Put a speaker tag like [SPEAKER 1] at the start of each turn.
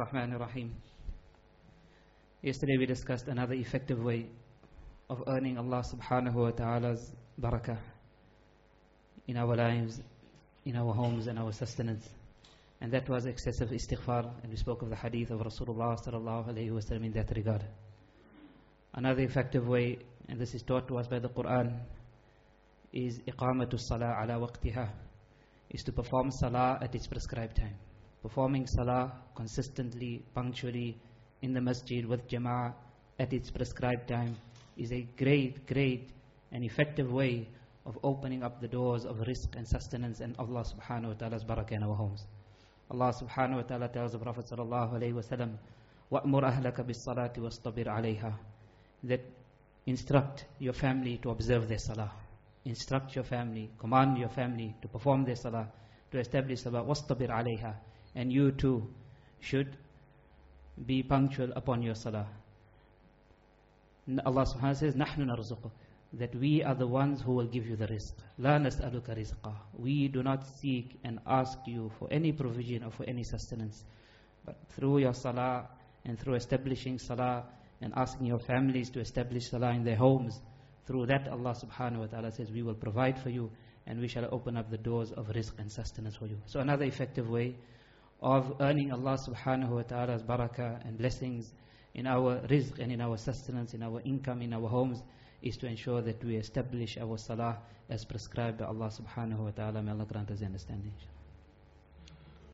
[SPEAKER 1] Ar-Rahman Ar-Rahim. Yesterday we discussed another effective way of earning Allah subhanahu wa ta'ala's barakah in our lives, in our homes and our sustenance. And that was excessive istighfar, and we spoke of the hadith of Rasulullah sallallahu alayhi wa sallam in that regard. Another effective way, and this is taught to us by the Quran, is iqamatu salah ala waqtiha, is to perform salah at its prescribed time. Performing salah consistently, punctually, in the masjid with jama'ah at its prescribed time is a great and effective way of opening up the doors of rizq and sustenance and Allah subhanahu wa ta'ala's barakah in our homes. Allah subhanahu wa ta'ala tells the Prophet sallallahu alayhi wa sallam, وَأْمُرْ أَهْلَكَ بِالصَّلَاةِ وَاسْطَبِرْ عَلَيْهَا, that instruct your family to observe their salah. Instruct your family, command your family to perform their salah, to establish salah, وَاسْطَبِرْ عَلَيْهَا, and you too should be punctual upon your salah. Allah subhanahu wa ta'ala says, نَحْنُ نَرْزُقُكَ, that we are the ones who will give you the rizq. لَا نَسْأَلُكَ رِزْقًا, we do not seek and ask you for any provision or for any sustenance. But through your salah and through establishing salah and asking your families to establish salah in their homes, through that Allah subhanahu wa ta'ala says, we will provide for you and we shall open up the doors of rizq and sustenance for you. So another effective way of earning Allah subhanahu wa ta'ala's barakah and blessings in our rizq and in our sustenance, in our income, in our homes, is to ensure that we establish our salah as prescribed by Allah subhanahu wa ta'ala. May Allah grant us understanding.